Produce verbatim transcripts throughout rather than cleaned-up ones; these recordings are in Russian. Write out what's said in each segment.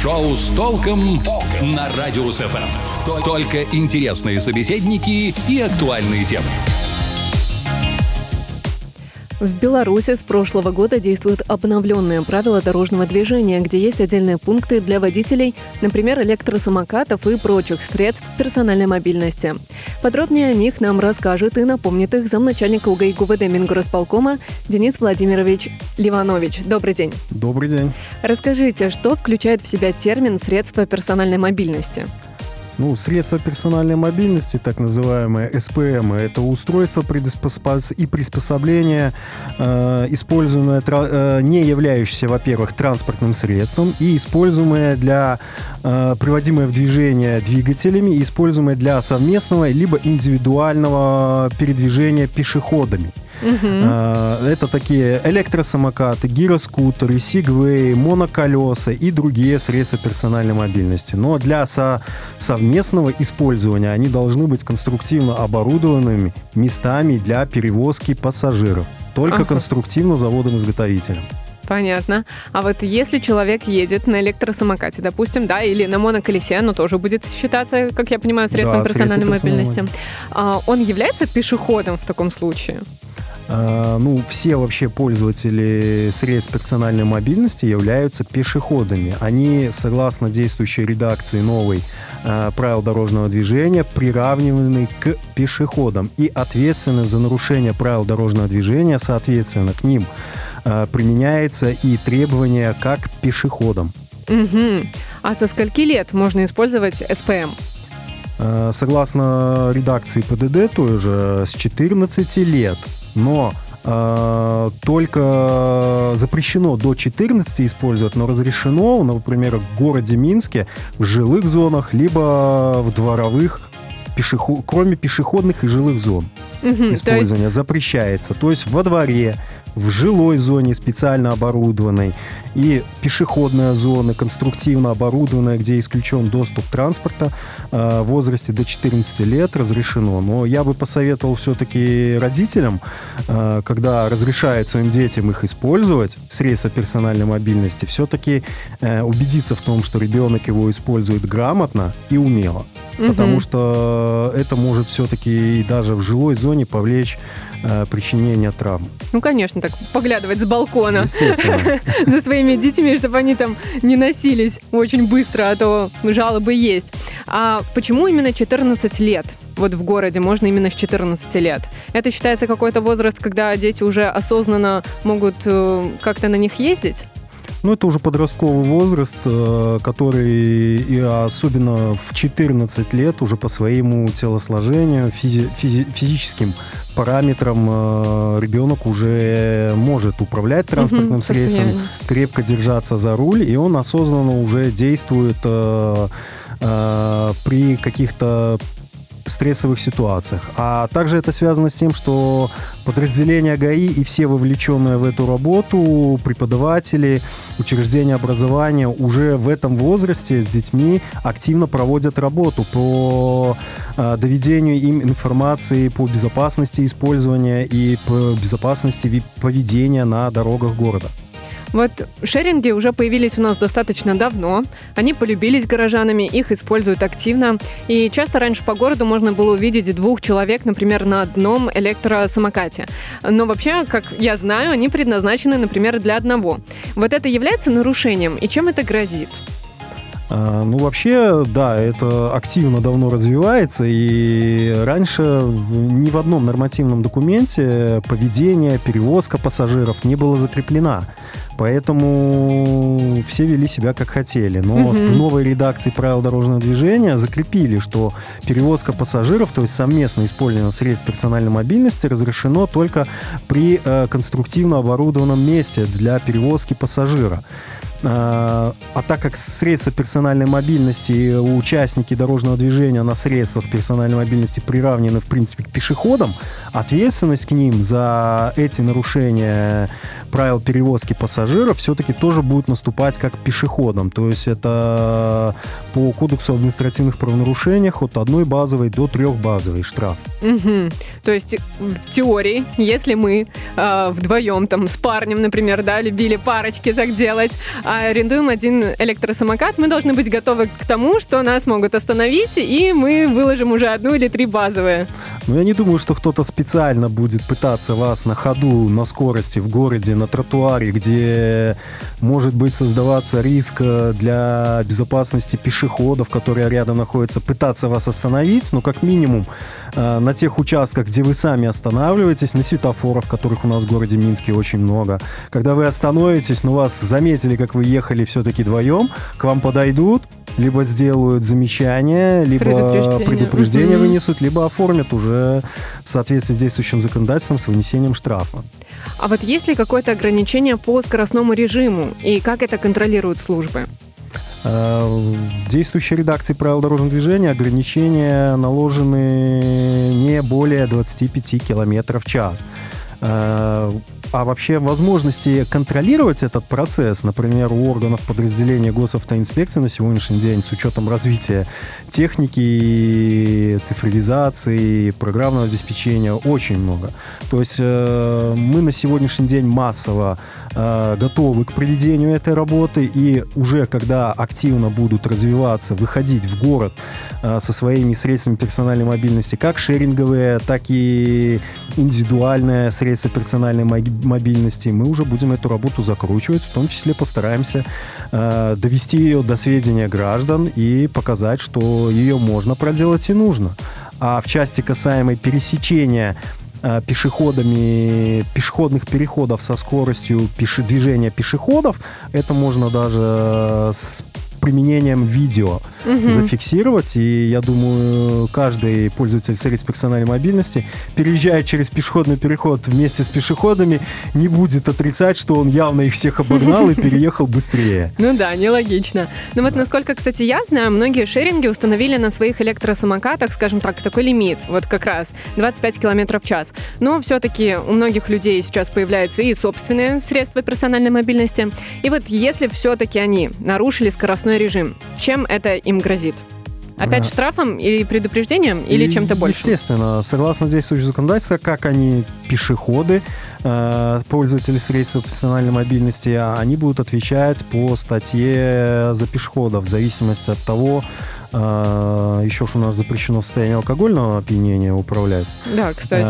Шоу с толком на Радиус эф эм. Только интересные собеседники и актуальные темы. В Беларуси с прошлого года действуют обновленные правила дорожного движения, где есть отдельные пункты для водителей, например, электросамокатов и прочих средств персональной мобильности. Подробнее о них нам расскажет и напомнит их замначальника УГАИ ГУВД Мингорисполкома Денис Владимирович Ливанович. Добрый день. Добрый день. Расскажите, что включает в себя термин «средства персональной мобильности»? Ну, средства персональной мобильности, так называемые эс пэ эм, это устройство и приспособление, э, используемое, э, не являющееся, во-первых, транспортным средством и используемое для, э, приводимое в движение двигателями и используемое для совместного либо индивидуального передвижения пешеходами. Угу. Это такие электросамокаты, гироскутеры, сигвеи, моноколеса и другие средства персональной мобильности. Но для со- совместного использования они должны быть конструктивно оборудованными местами для перевозки пассажиров. Только ага. конструктивно заводом-изготовителем. Понятно. А вот если человек едет на электросамокате, допустим, да, или на моноколесе, оно тоже будет считаться, как я понимаю, средством да, персональной мобильности. А, он является пешеходом в таком случае? Uh, ну, все вообще пользователи средств персональной мобильности являются пешеходами. Они, согласно действующей редакции новой uh, правил дорожного движения, приравниваны к пешеходам. И ответственность за нарушение правил дорожного движения, соответственно, к ним uh, применяется и требования как к пешеходам. Угу. А со скольки лет можно использовать эс пэ эм? Uh, согласно редакции пэ дэ дэ, тоже с четырнадцати лет. Но э, только запрещено до четырнадцати использовать, но разрешено, например, в городе Минске в жилых зонах, либо в дворовых, пешеход... кроме пешеходных и жилых зон. Угу, использование то есть... запрещается. То есть во дворе, в жилой зоне специально оборудованной и пешеходная зона, конструктивно оборудованная, где исключен доступ транспорта, э, в возрасте до четырнадцати лет разрешено. Но я бы посоветовал все-таки родителям, э, когда разрешают своим детям их использовать, средства персональной мобильности, все-таки э, убедиться в том, что ребенок его использует грамотно и умело. Угу. Потому что это может все-таки даже в жилой зоне повлечь э, причинение травм. Ну, конечно, так поглядывать с балкона за своими детьми, чтобы они там не носились очень быстро, а то жалобы есть. А почему именно четырнадцать лет? Вот в городе можно именно с четырнадцати лет. Это считается какой-то возраст, когда дети уже осознанно могут э, как-то на них ездить? Ну, это уже подростковый возраст, который, и особенно в четырнадцать лет, уже по своему телосложению, физи- физи- физическим параметрам ребенок уже может управлять транспортным угу, средством, постоянно. Крепко держаться за руль, и он осознанно уже действует э, э, при каких-то стрессовых ситуациях. А также это связано с тем, что подразделения ГАИ и все вовлеченные в эту работу, преподаватели, учреждения образования уже в этом возрасте с детьми активно проводят работу по э, доведению им информации по безопасности использования и по безопасности поведения на дорогах города. Вот шеринги уже появились у нас достаточно давно. Они полюбились горожанами, их используют активно. И часто раньше по городу можно было увидеть двух человек, например, на одном электросамокате. Но вообще, как я знаю, они предназначены, например, для одного. Вот это является нарушением, и чем это грозит? А, ну, вообще, да, это активно давно развивается, и раньше ни в одном нормативном документе поведение, перевозка пассажиров не было закреплена. Поэтому все вели себя как хотели. Но угу. в новой редакции правил дорожного движения закрепили, что перевозка пассажиров, то есть совместное использование средств персональной мобильности, разрешено только при э, конструктивно оборудованном месте для перевозки пассажира. А так как средства персональной мобильности, участники дорожного движения на средствах персональной мобильности приравнены, в принципе, к пешеходам, ответственность к ним за эти нарушения правил перевозки пассажиров все-таки тоже будут наступать как пешеходам. То есть это по Кодексу об административных правонарушениях от одной базовой до трех базовой штраф. Угу. То есть в теории, если мы э, вдвоем там с парнем, например, да, любили парочки так делать, а арендуем один электросамокат, мы должны быть готовы к тому, что нас могут остановить, и мы выложим уже одну или три базовые. Но я не думаю, что кто-то специально будет пытаться вас на ходу, на скорости в городе, на тротуаре, где может быть создаваться риск для безопасности пешеходов, которые рядом находятся, пытаться вас остановить, но как минимум на тех участках, где вы сами останавливаетесь, на светофорах, которых у нас в городе Минске очень много. Когда вы остановитесь, но вас заметили, как вы ехали все-таки вдвоем, к вам подойдут, либо сделают замечание, либо предупреждение, предупреждение угу. вынесут, либо оформят уже в соответствии с действующим законодательством с вынесением штрафа. А вот есть ли какое-то ограничение по скоростному режиму, и как это контролируют службы? В действующей редакции правил дорожного движения ограничения наложены не более двадцать пять километров в час. А вообще возможности контролировать этот процесс, например, у органов подразделения госавтоинспекции на сегодняшний день с учетом развития техники, цифровизации, программного обеспечения, очень много. То есть э, мы на сегодняшний день массово э, готовы к проведению этой работы, и уже когда активно будут развиваться, выходить в город э, со своими средствами персональной мобильности, как шеринговые, так и индивидуальные средства персональной мобильности, мы уже будем эту работу закручивать, в том числе постараемся э, довести ее до сведения граждан и показать, что ее можно проделать и нужно. А в части, касаемой пересечения э, пешеходами пешеходных переходов со скоростью пеше, движения пешеходов, это можно даже с применением видео угу. зафиксировать, и я думаю, каждый пользователь средств персональной мобильности, переезжая через пешеходный переход вместе с пешеходами, не будет отрицать, что он явно их всех обогнал и переехал быстрее. Ну да, нелогично. Но вот насколько, кстати, я знаю, многие шеринги установили на своих электросамокатах, скажем так, такой лимит, вот как раз двадцать пять километров в час. Но все-таки у многих людей сейчас появляются и собственные средства персональной мобильности. И вот если все-таки они нарушили скоростной режим, чем это им грозит? Опять штрафом или предупреждением, или чем-то большим? Естественно, согласно действующему законодательству, как они пешеходы, пользователи средств персональной мобильности, они будут отвечать по статье за пешеходов, в зависимости от того, еще ж у нас запрещено в состоянии алкогольного опьянения управлять. Да, кстати.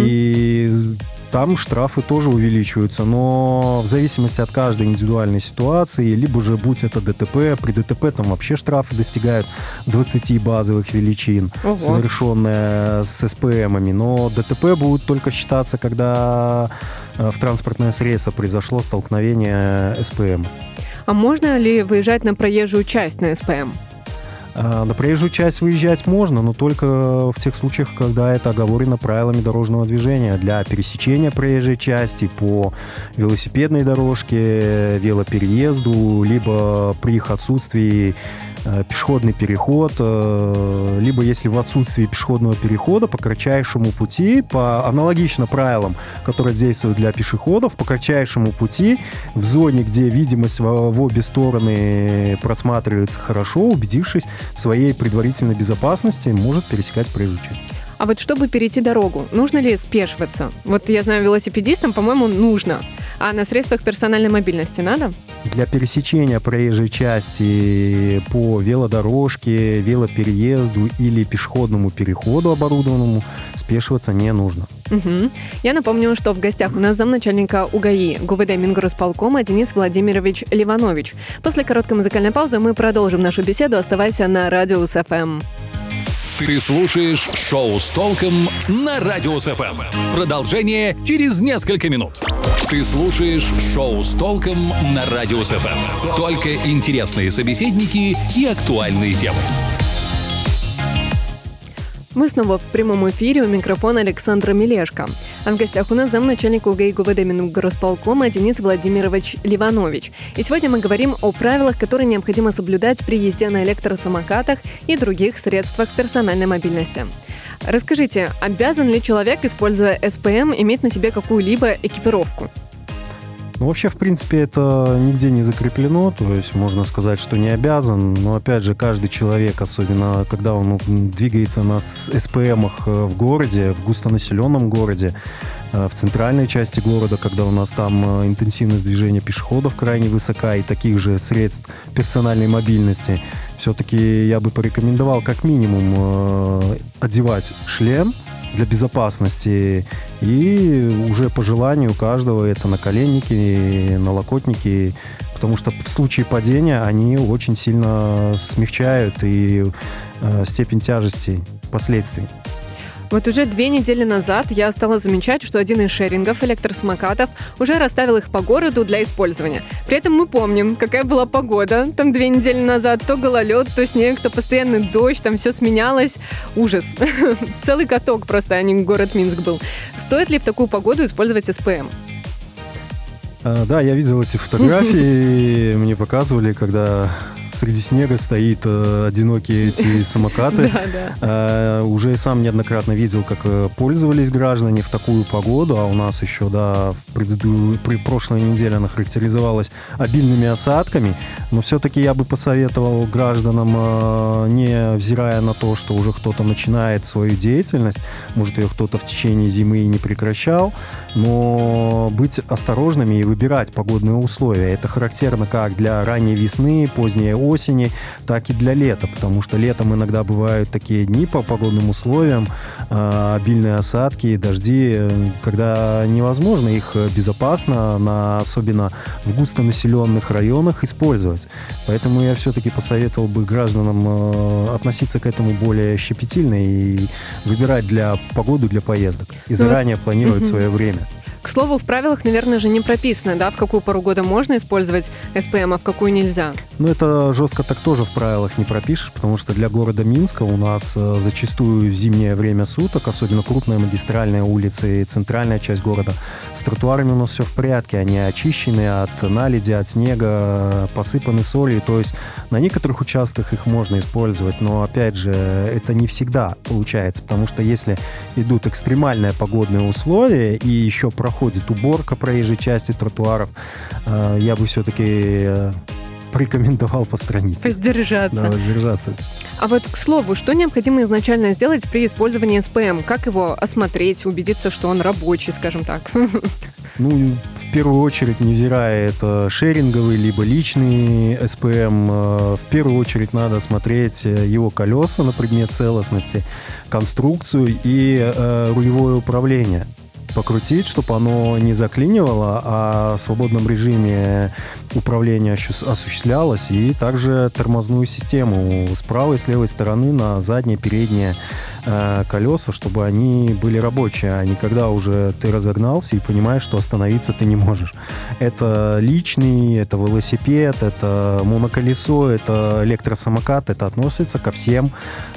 И там штрафы тоже увеличиваются, но в зависимости от каждой индивидуальной ситуации, либо же будь это ДТП, при ДТП там вообще штрафы достигают двадцати базовых величин, Ого. совершенные с СПМами, но ДТП будут только считаться, когда в транспортное средство произошло столкновение СПМ. А можно ли выезжать на проезжую часть на СПМ? На проезжую часть выезжать можно, но только в тех случаях, когда это оговорено правилами дорожного движения для пересечения проезжей части по велосипедной дорожке, велопереезду, либо при их отсутствии пешеходный переход, либо если в отсутствии пешеходного перехода по кратчайшему пути, по аналогично правилам, которые действуют для пешеходов, по кратчайшему пути в зоне, где видимость в, в обе стороны просматривается хорошо, убедившись в своей предварительной безопасности, может пересекать проезжую часть. А вот чтобы перейти дорогу, нужно ли спешиваться? Вот я знаю, велосипедистам, по-моему, нужно. А на средствах персональной мобильности надо? Для пересечения проезжей части по велодорожке, велопереезду или пешеходному переходу оборудованному спешиваться не нужно. Угу. Я напомню, что в гостях у нас замначальника УГАИ ГУВД Мингорисполкома Денис Владимирович Ливанович. После короткой музыкальной паузы мы продолжим нашу беседу. Оставайся на Радио СФМ. Ты слушаешь шоу с толком на Радио СФМ. Продолжение через несколько минут. Ты слушаешь шоу с толком на Радио СФМ. Только интересные собеседники и актуальные темы. Мы снова в прямом эфире, у микрофона Александра Мелешко. А в гостях у нас замначальник УГАИ ГУВД Мингорисполкома Денис Владимирович Ливанович. И сегодня мы говорим о правилах, которые необходимо соблюдать при езде на электросамокатах и других средствах персональной мобильности. Расскажите, обязан ли человек, используя СПМ, иметь на себе какую-либо экипировку? Ну, вообще, в принципе, это нигде не закреплено, то есть можно сказать, что не обязан, но, опять же, каждый человек, особенно когда он двигается на эс пэ эмах в городе, в густонаселенном городе, в центральной части города, когда у нас там интенсивность движения пешеходов крайне высока и таких же средств персональной мобильности, все-таки я бы порекомендовал как минимум одевать шлем для безопасности, и уже по желанию каждого это наколенники, налокотники, потому что в случае падения они очень сильно смягчают и э, степень тяжести последствий. Вот уже две недели назад я стала замечать, что один из шерингов электросамокатов уже расставил их по городу для использования. При этом мы помним, какая была погода там две недели назад. То гололед, то снег, то постоянный дождь, там все сменялось. Ужас. Целый каток просто, а не город Минск был. Стоит ли в такую погоду использовать эс пэ эм? Да, я видел эти фотографии, мне показывали, когда среди снега стоит э, одинокие эти самокаты. Да, да. Э, уже сам неоднократно видел, как пользовались граждане в такую погоду, а у нас еще, да, в предыдущей, при прошлой неделе она характеризовалась обильными осадками, но все-таки я бы посоветовал гражданам, э, не взирая на то, что уже кто-то начинает свою деятельность, может, ее кто-то в течение зимы и не прекращал, но быть осторожными и выбирать погодные условия. Это характерно как для ранней весны, поздней осени, так и для лета, потому что летом иногда бывают такие дни по погодным условиям, э, обильные осадки, дожди, когда невозможно их безопасно, на, особенно в густонаселенных районах, использовать. Поэтому я все-таки посоветовал бы гражданам э, относиться к этому более щепетильно и выбирать для погоду для поездок. И заранее ну, планировать угу. свое время. К слову, в правилах, наверное, же не прописано, да, в какую пору года можно использовать эс пэ эм, а в какую нельзя. Ну, это жестко так тоже в правилах не пропишешь, потому что для города Минска у нас зачастую в зимнее время суток, особенно крупные магистральные улицы и центральная часть города, с тротуарами у нас все в порядке, они очищены от наледи, от снега, посыпаны солью, то есть на некоторых участках их можно использовать, но, опять же, это не всегда получается, потому что если идут экстремальные погодные условия и еще проходит уборка проезжей части тротуаров, я бы все-таки порекомендовал постраниться. Воздержаться. Да, воздержаться. А вот, к слову, что необходимо изначально сделать при использовании эс пэ эм? Как его осмотреть, убедиться, что он рабочий, скажем так? Ну, в первую очередь, невзирая это шеринговый либо личный эс пэ эм, в первую очередь надо смотреть его колеса на предмет целостности, конструкцию и э, рулевое управление. Покрутить, чтобы оно не заклинивало, а в свободном режиме управление осуществлялось, и также тормозную систему с правой и с левой стороны на задние, передние э, колеса, чтобы они были рабочие, а не когда уже ты разогнался и понимаешь, что остановиться ты не можешь. Это личный, это велосипед, это моноколесо, это электросамокат, это относится ко всем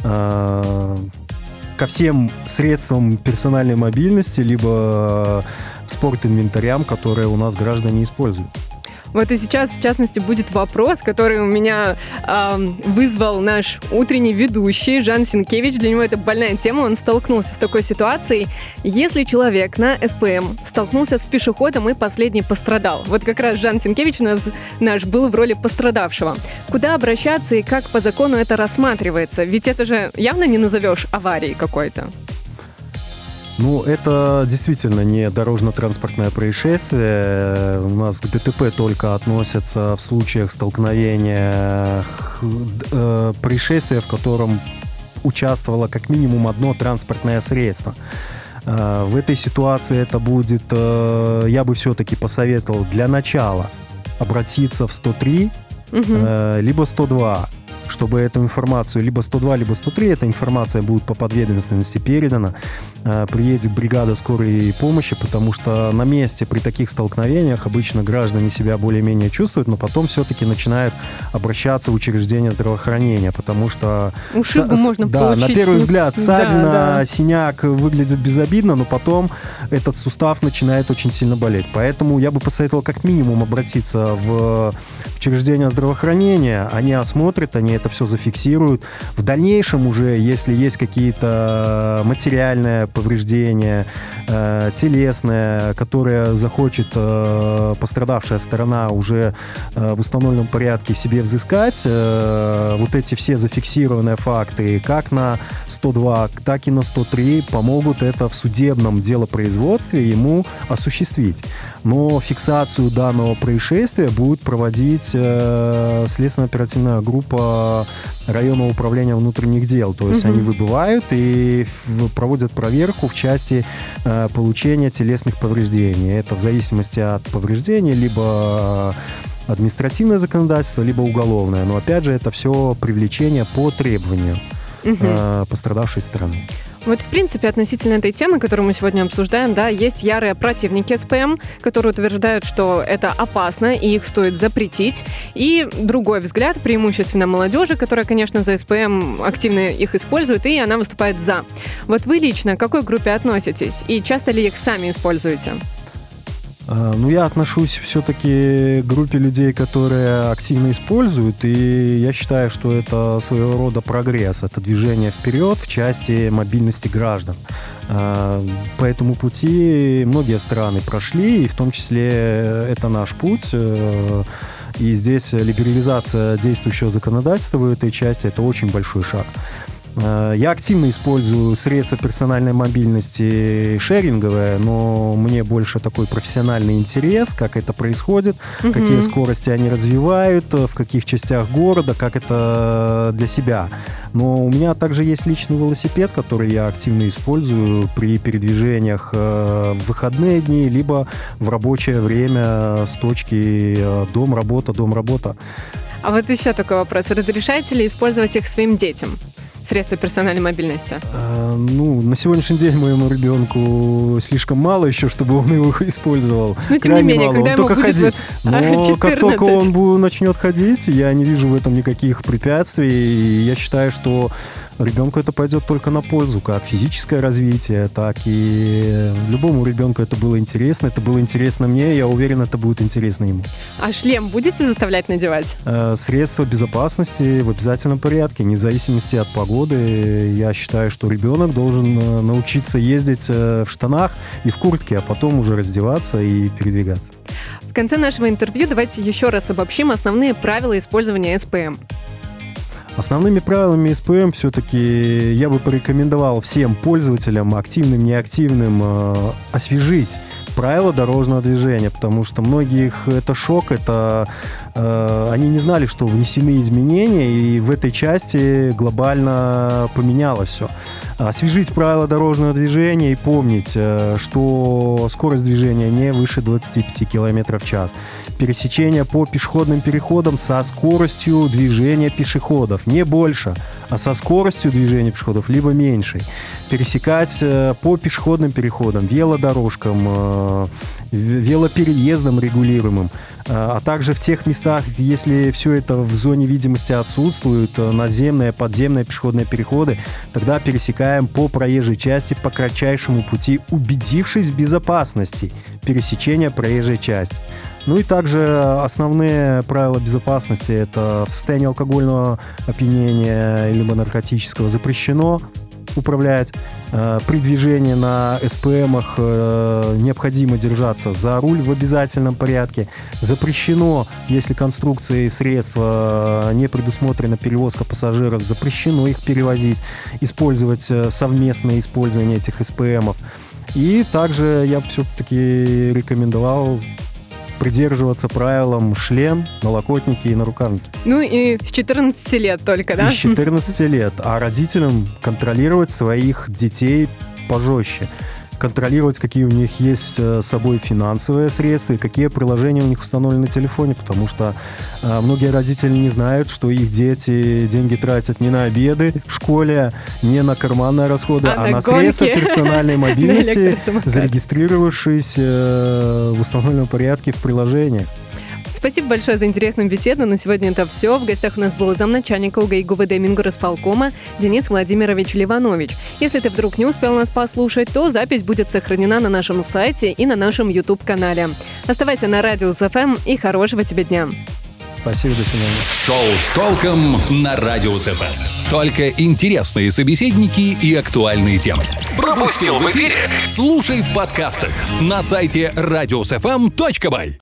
э, ко всем средствам персональной мобильности, либо спорт-инвентарям, которые у нас граждане используют. Вот и сейчас, в частности, будет вопрос, который у меня э, вызвал наш утренний ведущий Жан Сенкевич. Для него это больная тема, он столкнулся с такой ситуацией. Если человек на эс пэ эм столкнулся с пешеходом и последний пострадал, вот как раз Жан Сенкевич у нас наш был в роли пострадавшего. Куда обращаться и как по закону это рассматривается? Ведь это же явно не назовешь аварией какой-то. Ну, это действительно не дорожно-транспортное происшествие. У нас к дэ тэ пэ только относятся в случаях столкновения э, происшествия, в котором участвовало как минимум одно транспортное средство. Э, в этой ситуации это будет, э, я бы все-таки посоветовал для начала обратиться в сто три, угу. э, либо сто два. Чтобы эту информацию, либо сто два, либо сто три, эта информация будет по подведомственности передана, приедет бригада скорой помощи, потому что на месте при таких столкновениях обычно граждане себя более-менее чувствуют, но потом все-таки начинают обращаться в учреждения здравоохранения, потому что... Ушибу с, можно да, получить. На первый взгляд ссадина, да, да. синяк выглядит безобидно, но потом этот сустав начинает очень сильно болеть. Поэтому я бы посоветовал как минимум обратиться в учреждения здравоохранения, они осмотрят, они это все зафиксируют. В дальнейшем уже, если есть какие-то материальные повреждение э, телесное, которое захочет э, пострадавшая сторона уже э, в установленном порядке себе взыскать, э, вот эти все зафиксированные факты, как на сто два, так и на сто три, помогут это в судебном делопроизводстве ему осуществить. Но фиксацию данного происшествия будет проводить э, следственно-оперативная группа районного управления внутренних дел. То есть угу. они выбывают и проводят проверку в части э, получения телесных повреждений. Это в зависимости от повреждений, либо административное законодательство, либо уголовное. Но опять же, это все привлечение по требованию угу. э, пострадавшей стороны. Вот, в принципе, относительно этой темы, которую мы сегодня обсуждаем, да, есть ярые противники СПМ, которые утверждают, что это опасно и их стоит запретить. И другой взгляд, преимущественно молодежи, которая, конечно, за СПМ активно их использует, и она выступает за. Вот вы лично к какой группе относитесь? И часто ли их сами используете? Ну, я отношусь все-таки к группе людей, которые активно используют, и я считаю, что это своего рода прогресс, это движение вперед в части мобильности граждан. По этому пути многие страны прошли, и в том числе это наш путь. И здесь либерализация действующего законодательства в этой части – это очень большой шаг. Я активно использую средства персональной мобильности шеринговые, но мне больше такой профессиональный интерес, как это происходит, mm-hmm. какие скорости они развивают, в каких частях города, как это для себя. Но у меня также есть личный велосипед, который я активно использую при передвижениях в выходные дни, либо в рабочее время с точки дом-работа, дом-работа. А вот еще такой вопрос. Разрешаете ли использовать их своим детям? Средства персональной мобильности? А, ну, на сегодняшний день моему ребенку слишком мало еще, чтобы он его использовал. Но тем не менее, мало. когда он ему только будет ходит. Вот Но как только он будет, начнет ходить, я не вижу в этом никаких препятствий. И я считаю, что ребенку это пойдет только на пользу, как физическое развитие, так и любому ребенку это было интересно. Это было интересно мне, я уверен, это будет интересно ему. А шлем будете заставлять надевать? Средства безопасности в обязательном порядке, вне зависимости от погоды. Я считаю, что ребенок должен научиться ездить в штанах и в куртке, а потом уже раздеваться и передвигаться. В конце нашего интервью давайте еще раз обобщим основные правила использования СПМ. Основными правилами СПМ все-таки я бы порекомендовал всем пользователям, активным, неактивным, э, освежить правила дорожного движения, потому что многих это шок, это э, они не знали, что внесены изменения, и в этой части глобально поменялось все. Освежить правила дорожного движения и помнить, э, что скорость движения не выше двадцать пять километров в час. Пересечение по пешеходным переходам со скоростью движения пешеходов, не больше, а со скоростью движения пешеходов, либо меньшей. Пересекать э, по пешеходным переходам, велодорожкам, э, велопереездам регулируемым, э, а также в тех местах, если все это в зоне видимости отсутствует, наземные, подземные пешеходные переходы, тогда пересекаем по проезжей части по кратчайшему пути, убедившись в безопасности пересечения проезжей части. Ну и также основные правила безопасности – это в состоянии алкогольного опьянения либо наркотического запрещено управлять. При движении на СПМах необходимо держаться за руль в обязательном порядке. Запрещено, если конструкции средства не предусмотрена перевозка пассажиров, запрещено их перевозить, использовать совместное использование этих СПМов. И также я бы все-таки рекомендовал придерживаться правилам шлем, налокотники и нарукавники. Ну и с четырнадцати лет только, да? И с четырнадцати лет. А родителям контролировать своих детей пожестче. Контролировать, какие у них есть с собой финансовые средства и какие приложения у них установлены на телефоне, потому что а, многие родители не знают, что их дети деньги тратят не на обеды в школе, не на карманные расходы, а, а на, на средства персональной мобильности, зарегистрировавшись э, в установленном порядке в приложении. Спасибо большое за интересную беседу. На сегодня это все. В гостях у нас был замначальника УГИ ГУВД Мингорисполкома Денис Владимирович Ливанович. Если ты вдруг не успел нас послушать, то запись будет сохранена на нашем сайте и на нашем YouTube-канале. Оставайся на Радио СФМ и хорошего тебе дня. Спасибо, до свидания. Шоу с толком на Радио СФМ. Только интересные собеседники и актуальные темы. Пропустил в эфире? Слушай в подкастах на сайте радио эс эф эм точка бай.